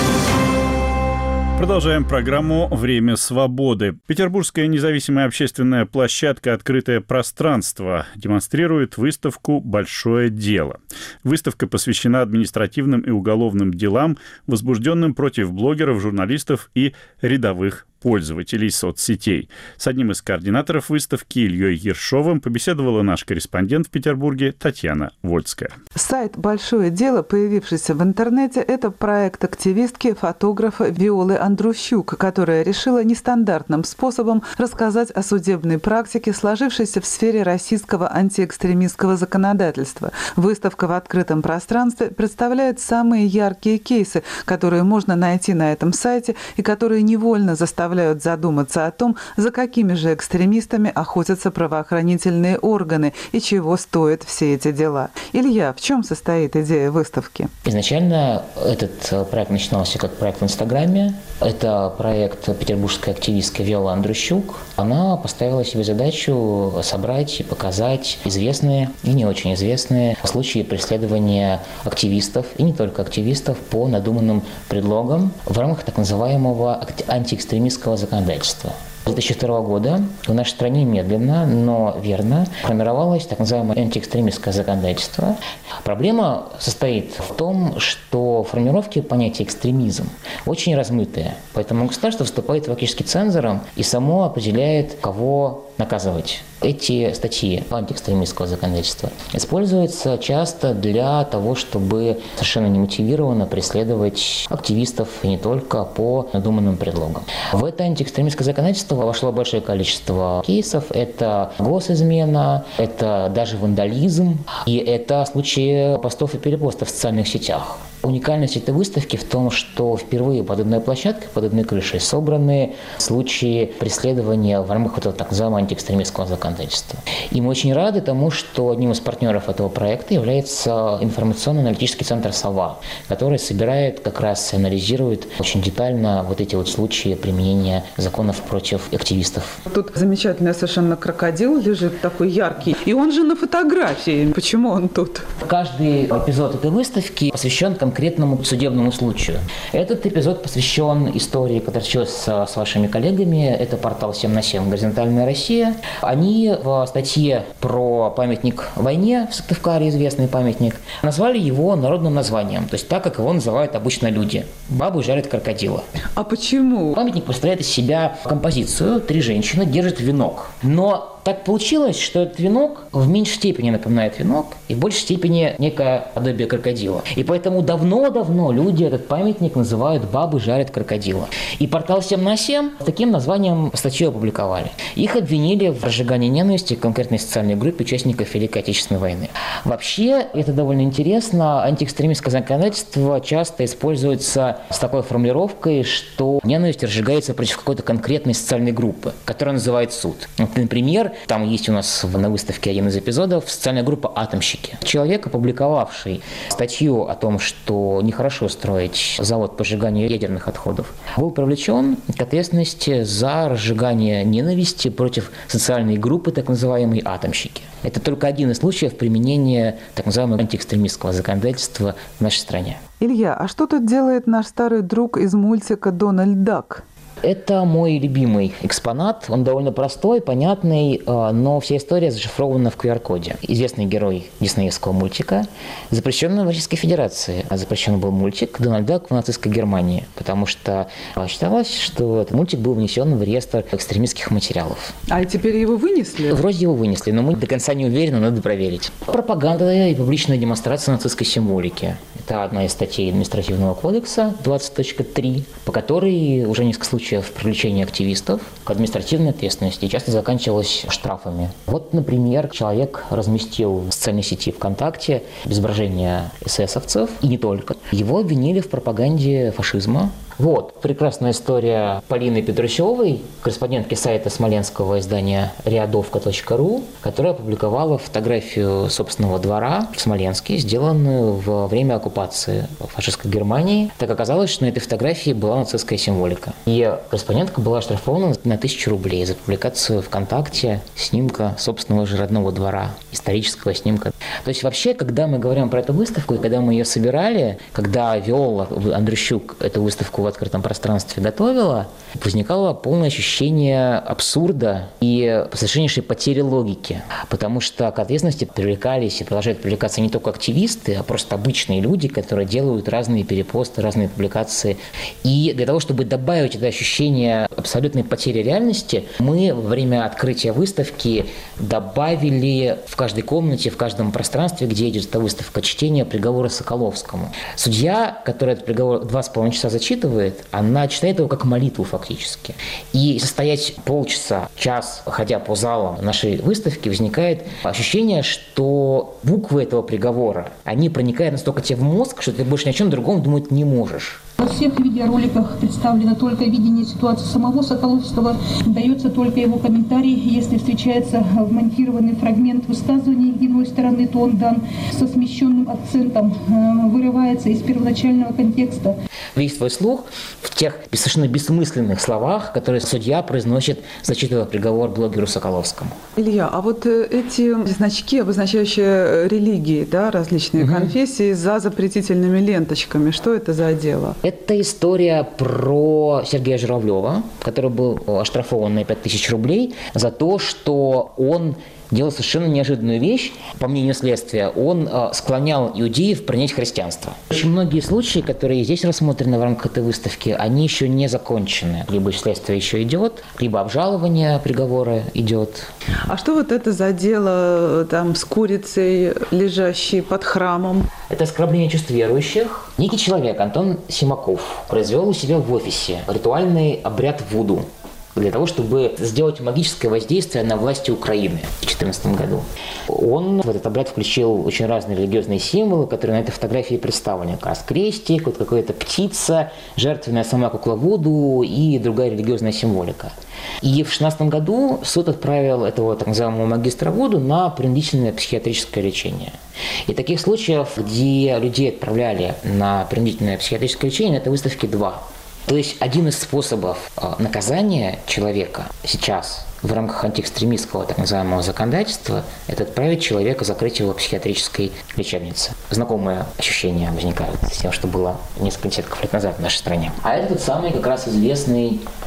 Продолжаем программу «Время свободы». Петербургская независимая общественная площадка «Открытое пространство» демонстрирует выставку «Большое дело». Выставка посвящена административным и уголовным делам, возбужденным против блогеров, журналистов и рядовых пользователей соцсетей. С одним из координаторов выставки Ильей Ершовым побеседовала наш корреспондент в Петербурге Татьяна Вольская. Сайт «Большое дело», появившийся в интернете, это проект активистки, фотографа Виолы Андрущук, которая решила нестандартным способом рассказать о судебной практике, сложившейся в сфере российского антиэкстремистского законодательства. Выставка в открытом пространстве представляет самые яркие кейсы, которые можно найти на этом сайте и которые невольно заставляют задуматься о том, за какими же экстремистами охотятся правоохранительные органы и чего стоят все эти дела. Илья, в чем состоит идея выставки? Изначально этот проект начинался как проект в Инстаграме. Это проект петербургской активистки Виолы Андрущук. Она поставила себе задачу собрать и показать известные и не очень известные случаи преследования активистов, и не только активистов, по надуманным предлогам в рамках так называемого антиэкстремистского законодательства. С две тысячи второго года в нашей стране медленно, но верно формировалось так называемое антиэкстремистское законодательство. Проблема состоит в том, что формулировки понятия экстремизм очень размытые. Поэтому государство выступает фактически цензором и само определяет, кого наказывать. Эти статьи антиэкстремистского законодательства используются часто для того, чтобы совершенно немотивированно преследовать активистов и не только по надуманным предлогам. В это антиэкстремистское законодательство вошло большое количество кейсов. Это госизмена, это даже вандализм, и это случаи постов и перепостов в социальных сетях. Уникальность этой выставки в том, что впервые под одной площадкой, под одной крышей собраны случаи преследования в рамках этого так называемого антиэкстремистского законодательства. И мы очень рады тому, что одним из партнеров этого проекта является информационно-аналитический центр «Сова», который собирает, как раз анализирует очень детально вот эти вот случаи применения законов против активистов. Тут замечательный совершенно крокодил лежит, такой яркий. И он же на фотографии. Почему он тут? Каждый эпизод этой выставки посвящен конкретному судебному случаю. Этот эпизод посвящен истории, которая случилась с, с вашими коллегами. Это портал семь на семь «Горизонтальная Россия». Они в статье про памятник войне в Сыктывкаре, известный памятник, назвали его народным названием, то есть так, как его называют обычно люди. Бабы жарят крокодила. А почему? Памятник представляет из себя композицию. Три женщины держат венок. Но Так получилось, что этот венок в меньшей степени напоминает венок и в большей степени некое подобие крокодила. И поэтому давно-давно люди этот памятник называют «Бабы жарят крокодила». И портал семь на семь таким названием статью опубликовали. Их обвинили в разжигании ненависти к конкретной социальной группе участников Великой Отечественной войны. Вообще, это довольно интересно. Антиэкстремистское законодательство часто используется с такой формулировкой, что ненависть разжигается против какой-то конкретной социальной группы, которая называет суд. Вот, например, там есть у нас на выставке один из эпизодов социальная группа «Атомщики». Человек, опубликовавший статью о том, что нехорошо строить завод по сжиганию ядерных отходов, был привлечен к ответственности за разжигание ненависти против социальной группы, так называемой «Атомщики». Это только один из случаев применения так называемого антиэкстремистского законодательства в нашей стране. Илья, а что тут делает наш старый друг из мультика Дональд Дак? Это мой любимый экспонат. Он довольно простой, понятный, но вся история зашифрована в ку ар-коде. Известный герой диснеевского мультика, запрещенный в Российской Федерации. Запрещен был мультик «Дональд Дак» в нацистской Германии, потому что считалось, что этот мультик был внесен в реестр экстремистских материалов. А теперь его вынесли? Вроде его вынесли, но мы до конца не уверены, надо проверить. Пропаганда и публичная демонстрация нацистской символики. Это одна из статей административного кодекса двадцать точка три, по которой уже несколько случаев привлечения активистов к административной ответственности часто заканчивалось штрафами. Вот, например, человек разместил в социальной сети ВКонтакте изображение эсэсовцев, и не только. Его обвинили в пропаганде фашизма. Вот, прекрасная история Полины Петрусевой, корреспондентки сайта смоленского издания риадовка точка ру, которая опубликовала фотографию собственного двора в Смоленске, сделанную во время оккупации фашистской Германии. Так оказалось, что на этой фотографии была нацистская символика. И корреспондентка была оштрафована на тысячу рублей за публикацию ВКонтакте снимка собственного же родного двора, исторического снимка. То есть вообще, когда мы говорим про эту выставку, и когда мы ее собирали, когда Виола Андрющук эту выставку в открытом пространстве готовила, возникало полное ощущение абсурда и совершеннейшей потери логики. Потому что к ответственности привлекались и продолжают привлекаться не только активисты, а просто обычные люди, которые делают разные перепосты, разные публикации. И для того, чтобы добавить это ощущение абсолютной потери реальности, мы во время открытия выставки добавили в каждой комнате, в каждом пространстве, где идет эта выставка, чтение приговора Соколовскому. Судья, который этот приговор два с половиной часа зачитывает, она читает его как молитву фактически. И состоять полчаса, час, ходя по залам нашей выставки, возникает ощущение, что буквы этого приговора, они проникают настолько тебе в мозг, что ты больше ни о чем другом думать не можешь. Во всех видеороликах представлено только видение ситуации самого Соколовского, дается только его комментарий. Если встречается вмонтированный фрагмент высказывания иной стороны, то он дан со смещенным акцентом, вырывается из первоначального контекста. Весь твой слух в тех совершенно бессмысленных словах, которые судья произносит, зачитывая приговор блогеру Соколовскому. Илья, а вот эти значки, обозначающие религии, да, различные угу. конфессии, за запретительными ленточками, что это за дело? Это история про Сергея Журавлева, который был оштрафован на пять тысяч рублей за то, что он делал совершенно неожиданную вещь. По мнению следствия, он э, склонял иудеев принять христианство. Очень многие случаи, которые здесь рассмотрены в рамках этой выставки, они еще не закончены. Либо следствие еще идет, либо обжалование приговора идет. А что вот это за дело там с курицей, лежащей под храмом? Это оскорбление чувств верующих. Некий человек, Антон Симаков, произвел у себя в офисе ритуальный обряд вуду для того, чтобы сделать магическое воздействие на власти Украины в две тысячи четырнадцатом году. Он в этот обряд включил очень разные религиозные символы, которые на этой фотографии представлены. Как раз крестик, вот какая-то птица, жертвенная сама кукла Вуду и другая религиозная символика. И в две тысячи шестнадцатом году суд отправил этого так называемого магистра Вуду на принудительное психиатрическое лечение. И таких случаев, где людей отправляли на принудительное психиатрическое лечение, на этой выставке два. То есть один из способов наказания человека сейчас в рамках антиэкстремистского так называемого законодательства – это отправить человека, закрыть его в психиатрической лечебнице. Знакомые ощущения возникают с тем, что было несколько десятков лет назад в нашей стране. А это тот самый как раз известный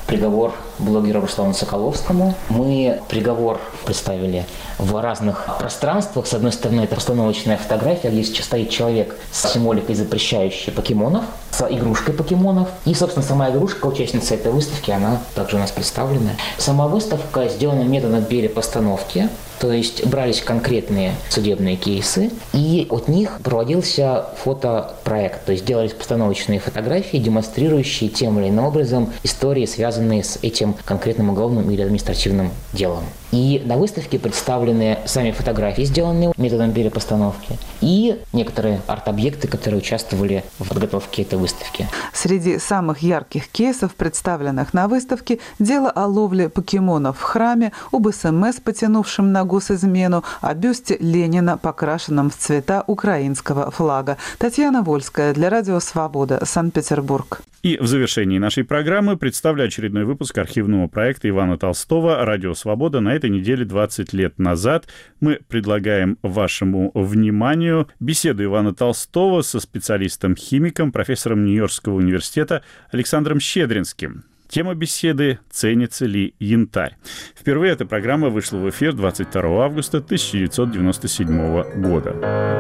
приговор блогеру Руслану Соколовскому. Мы приговор представили в разных пространствах. С одной стороны, это постановочная фотография, где стоит человек с символикой, запрещающей покемонов, с игрушкой покемонов. И, собственно, сама игрушка, участница этой выставки, она также у нас представлена. Сама выставка сделана методом перепостановки. То есть брались конкретные судебные кейсы, и от них проводился фотопроект. То есть делались постановочные фотографии, демонстрирующие тем или иным образом истории, связанные с этим конкретным уголовным или административным делом. И на выставке представлены сами фотографии, сделанные методом перепостановки, и некоторые арт-объекты, которые участвовали в подготовке этой выставки. Среди самых ярких кейсов, представленных на выставке, дело о ловле покемонов в храме, об СМС, потянувшем на госизмену, о бюсте Ленина, покрашенном в цвета украинского флага. Татьяна Вольская для Радио Свобода, Санкт-Петербург. И в завершении нашей программы представлю очередной выпуск архивного проекта Ивана Толстого «Радио Свобода». На этой неделе двадцать лет назад мы предлагаем вашему вниманию беседу Ивана Толстого со специалистом-химиком, профессором Нью-Йоркского университета Александром Щедринским. Тема беседы «Ценится ли янтарь?». Впервые эта программа вышла в эфир двадцать второго августа тысяча девятьсот девяносто седьмого года.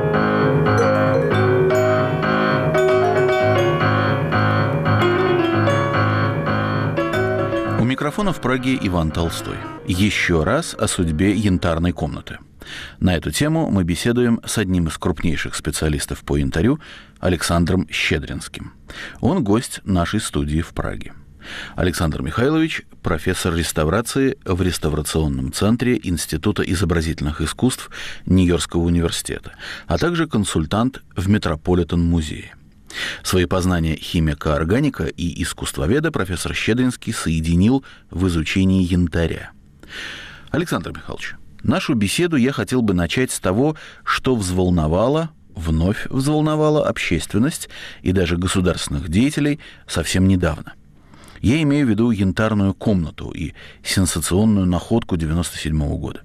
У микрофона в Праге Иван Толстой. Еще раз о судьбе янтарной комнаты. На эту тему мы беседуем с одним из крупнейших специалистов по янтарю Александром Щедринским. Он гость нашей студии в Праге. Александр Михайлович – профессор реставрации в реставрационном центре Института изобразительных искусств Нью-Йоркского университета, а также консультант в Метрополитен-музее. Свои познания химика-органика и искусствоведа профессор Щедринский соединил в изучении янтаря. Александр Михайлович, нашу беседу я хотел бы начать с того, что взволновало, вновь взволновало общественность и даже государственных деятелей совсем недавно. Я имею в виду янтарную комнату и сенсационную находку девяносто седьмого года.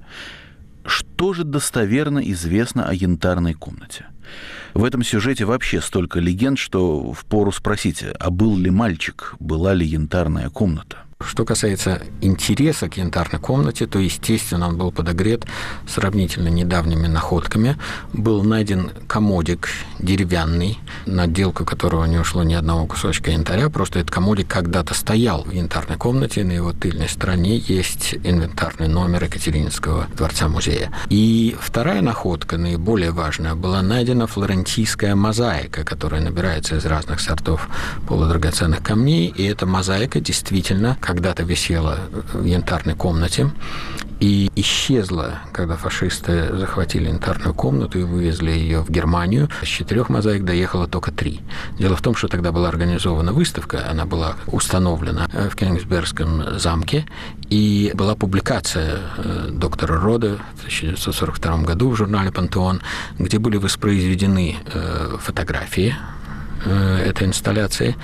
Что же достоверно известно о янтарной комнате? В этом сюжете вообще столько легенд, что впору спросить, а был ли мальчик, была ли янтарная комната? Что касается интереса к янтарной комнате, то, естественно, он был подогрет сравнительно недавними находками. Был найден комодик деревянный, на отделку которого не ушло ни одного кусочка янтаря. Просто этот комодик когда-то стоял в янтарной комнате. На его тыльной стороне есть инвентарный номер Екатерининского дворца-музея. И вторая находка, наиболее важная, была найдена флорентийская мозаика, которая набирается из разных сортов полудрагоценных камней. И эта мозаика действительно когда-то висела в янтарной комнате и исчезла, когда фашисты захватили янтарную комнату и вывезли ее в Германию. С четырех мозаик доехало только три. Дело в том, что тогда была организована выставка, она была установлена в Кёнигсбергском замке, и была публикация доктора Рода в тысяча девятьсот сорок втором году в журнале «Пантеон», где были воспроизведены фотографии этой инсталляции,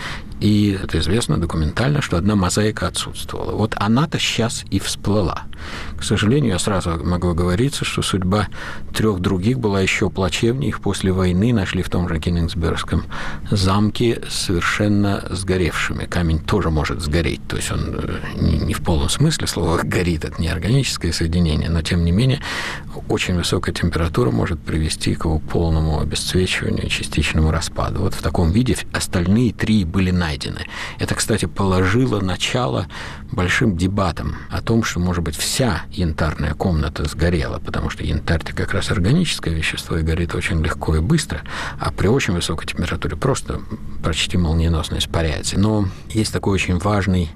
и это известно документально, что одна мозаика отсутствовала. Вот она-то сейчас и всплыла. К сожалению, я сразу могу оговориться, что судьба трех других была еще плачевнее. Их после войны нашли в том же Кёнигсбергском замке совершенно сгоревшими. Камень тоже может сгореть. То есть он не в полном смысле слова горит, это не органическое соединение, но тем не менее очень высокая температура может привести к его полному обесцвечиванию и частичному распаду. Вот в таком виде остальные три были найдены. Это, кстати, положило начало большим дебатам о том, что, может быть, вся янтарная комната сгорела, потому что янтарь – это как раз органическое вещество и горит очень легко и быстро, а при очень высокой температуре просто почти молниеносно испаряется. Но есть такой очень важный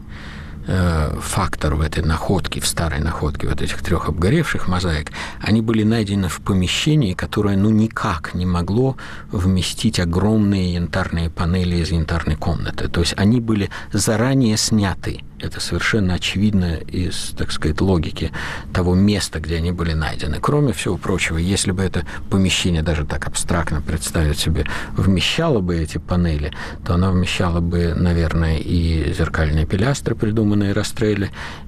фактор в этой находке, в старой находке вот этих трех обгоревших мозаик. Они были найдены в помещении, которое ну никак не могло вместить огромные янтарные панели из янтарной комнаты. То есть они были заранее сняты. Это совершенно очевидно из, так сказать, логики того места, где они были найдены. Кроме всего прочего, если бы это помещение, даже так абстрактно представить себе, вмещало бы эти панели, то оно вмещало бы, наверное, и зеркальные пилястры, придуманные Растрелли,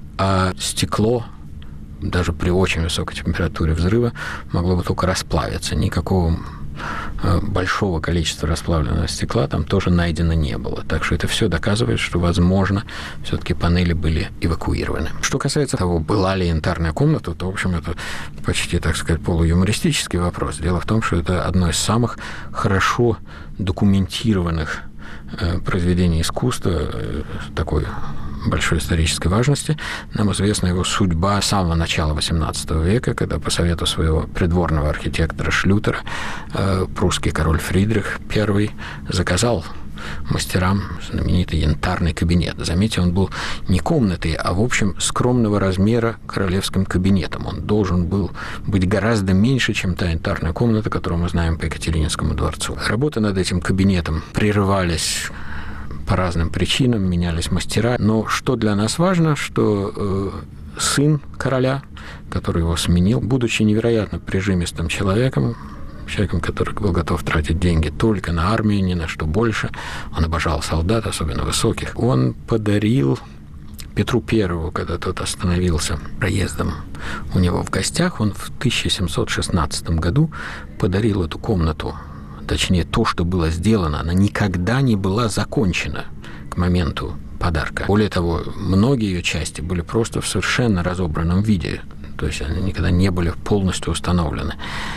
а стекло, даже при очень высокой температуре взрыва, могло бы только расплавиться. Никакого большого количества расплавленного стекла там тоже найдено не было. Так что это все доказывает, что, возможно, все-таки панели были эвакуированы. Что касается того, была ли янтарная комната, то, в общем, это почти, так сказать, полуюмористический вопрос. Дело в том, что это одно из самых хорошо документированных произведений искусства такой большой исторической важности. Нам известна его судьба с самого начала восемнадцатого века, когда по совету своего придворного архитектора Шлютера прусский король Фридрих I заказал мастерам знаменитый янтарный кабинет. Заметьте, он был не комнатой, а, в общем, скромного размера королевским кабинетом. Он должен был быть гораздо меньше, чем та янтарная комната, которую мы знаем по Екатерининскому дворцу. Работы над этим кабинетом прерывались по разным причинам, менялись мастера. Но что для нас важно, что э, сын короля, который его сменил, будучи невероятно прижимистым человеком, человеком, который был готов тратить деньги только на армию, ни на что больше, он обожал солдат, особенно высоких, он подарил Петру Первому, когда тот остановился проездом у него в гостях, он в тысяча семьсот шестнадцатом году подарил эту комнату. Точнее, то, что было сделано, она никогда не была закончена к моменту подарка. Более того, многие ее части были просто в совершенно разобранном виде, то есть они никогда не были полностью установлены.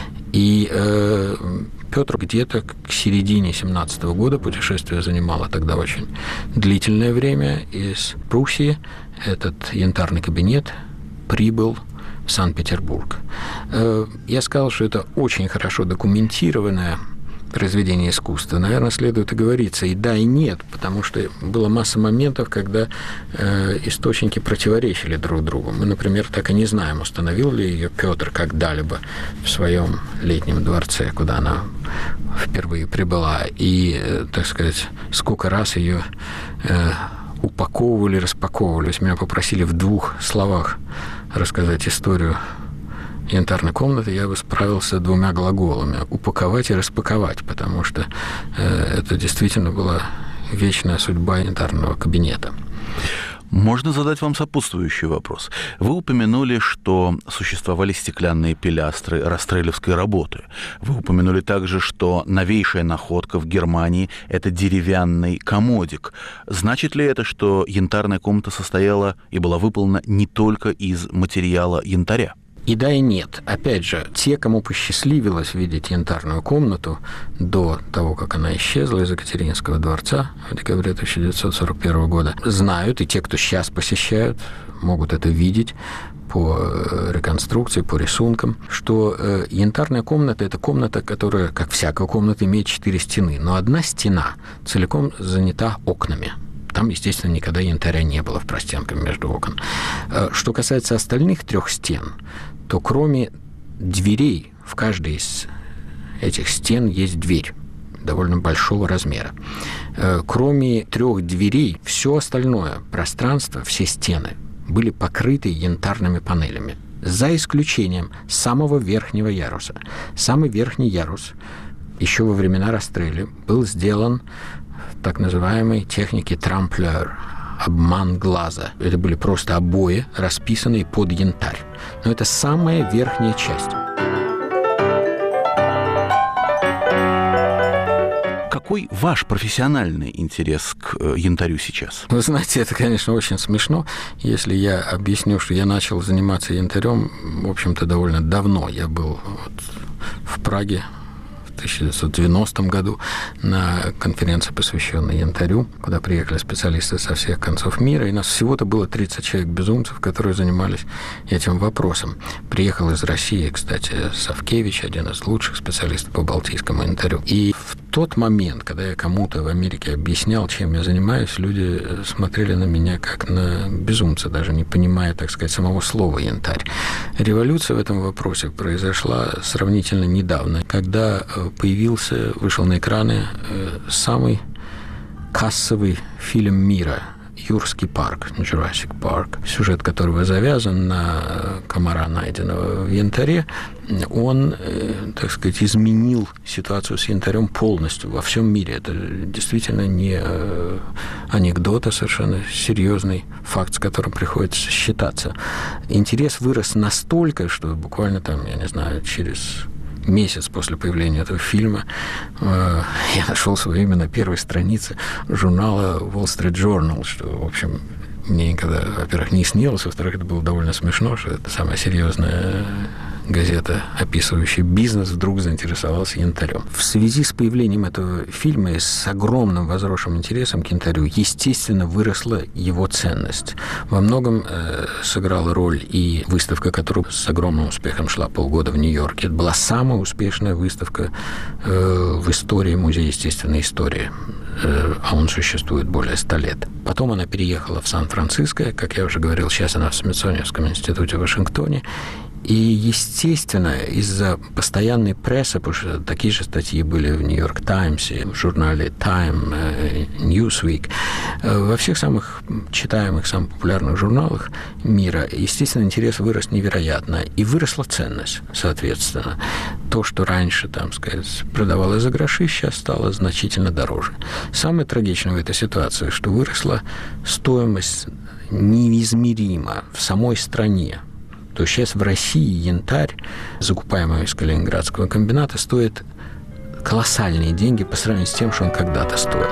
И э, Петр где-то к середине семнадцатого года, путешествие занимало тогда очень длительное время, из Пруссии этот янтарный кабинет прибыл в Санкт-Петербург. Э, я сказал, что это очень хорошо документированное произведение искусства. Наверное, следует оговориться и да, и нет, потому что была масса моментов, когда э, источники противоречили друг другу. Мы, например, так и не знаем, установил ли ее Петр когда-либо в своем летнем дворце, куда она впервые прибыла, и, э, так сказать, сколько раз ее э, упаковывали, распаковывали. То есть меня попросили в двух словах рассказать историю янтарной комнаты, я бы справился двумя глаголами – упаковать и распаковать, потому что э, это действительно была вечная судьба янтарного кабинета. Можно задать вам сопутствующий вопрос. Вы упомянули, что существовали стеклянные пилястры расстрелевской работы. Вы упомянули также, что новейшая находка в Германии – это деревянный комодик. Значит ли это, что янтарная комната состояла и была выполнена не только из материала янтаря? И да, и нет. Опять же, те, кому посчастливилось видеть янтарную комнату до того, как она исчезла из Екатерининского дворца в декабре тысяча девятьсот сорок первого года, знают, и те, кто сейчас посещают, могут это видеть по реконструкции, по рисункам, что э, янтарная комната – это комната, которая, как всякая комната, имеет четыре стены, но одна стена целиком занята окнами. Там, естественно, никогда янтаря не было в простенках между окон. Что касается остальных трех стен, то кроме дверей в каждой из этих стен есть дверь довольно большого размера. Кроме трех дверей, все остальное пространство, все стены были покрыты янтарными панелями, за исключением самого верхнего яруса. Самый верхний ярус еще во времена расстрела был сделан в так называемой технике трамплер, обман глаза. Это были просто обои, расписанные под янтарь. Но это самая верхняя часть. Какой ваш профессиональный интерес к янтарю сейчас? Вы знаете, это, конечно, очень смешно, если я объясню, что я начал заниматься янтарем, в общем-то, довольно давно. Я был вот в Праге в тысяча девятьсот девяностом году на конференции, посвященной янтарю, куда приехали специалисты со всех концов мира, и нас всего-то было тридцать человек-безумцев, которые занимались этим вопросом. Приехал из России, кстати, Савкевич, один из лучших специалистов по балтийскому янтарю. И в тот момент, когда я кому-то в Америке объяснял, чем я занимаюсь, люди смотрели на меня как на безумца, даже не понимая, так сказать, самого слова «янтарь». Революция в этом вопросе произошла сравнительно недавно, когда появился, вышел на экраны самый кассовый фильм мира «Юрский парк», «Jurassic Park», сюжет которого завязан на комара, найденного в янтаре. Он, так сказать, изменил ситуацию с янтарем полностью во всем мире. Это действительно не анекдот, а совершенно серьезный факт, с которым приходится считаться. Интерес вырос настолько, что буквально там, я не знаю, через месяц после появления этого фильма я нашел свое имя на первой странице журнала Wall Street Journal, что, в общем, мне никогда, во-первых, не снилось, во-вторых, это было довольно смешно, что это самая серьезная газета, описывающая бизнес, вдруг заинтересовалась янтарем. В связи с появлением этого фильма и с огромным возросшим интересом к янтарю, естественно, выросла его ценность. Во многом э, сыграла роль и выставка, которая с огромным успехом шла полгода в Нью-Йорке. Это была самая успешная выставка э, в истории Музея естественной истории, э, а он существует более ста лет. Потом она переехала в Сан-Франциско, как я уже говорил, сейчас она в Смитсонианском институте в Вашингтоне. И, естественно, из-за постоянной прессы, потому что такие же статьи были в «Нью-Йорк Таймсе», в журнале «Time», «Newsweek», во всех самых читаемых, самых популярных журналах мира, естественно, интерес вырос невероятно. И выросла ценность, соответственно. То, что раньше, там, сказать, продавалось за гроши, сейчас стало значительно дороже. Самое трагичное в этой ситуации, что выросла стоимость неизмеримо в самой стране. То сейчас в России янтарь, закупаемый из Калининградского комбината, стоит колоссальные деньги по сравнению с тем, что он когда-то стоил.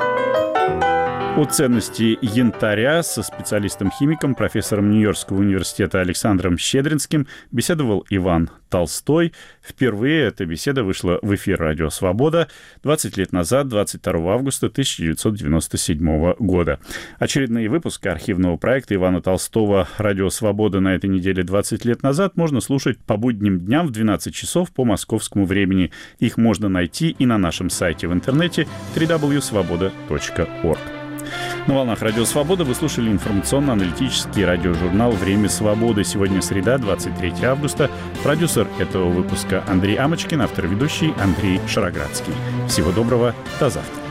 О ценности янтаря со специалистом-химиком, профессором Нью-Йоркского университета Александром Щедринским беседовал Иван Толстой. Впервые эта беседа вышла в эфир «Радио Свобода» двадцать лет назад, двадцать второго августа тысяча девятьсот девяносто седьмого года. Очередные выпуски архивного проекта Ивана Толстого «Радио Свобода» на этой неделе двадцать лет назад можно слушать по будним дням в двенадцать часов по московскому времени. Их можно найти и на нашем сайте в интернете дабл ю дабл ю дабл ю точка свобода точка орг. На волнах «Радио Свобода» вы слушали информационно-аналитический радиожурнал «Время свободы». Сегодня среда, двадцать третьего августа. Продюсер этого выпуска Андрей Амочкин, автор-ведущий Андрей Шароградский. Всего доброго, до завтра.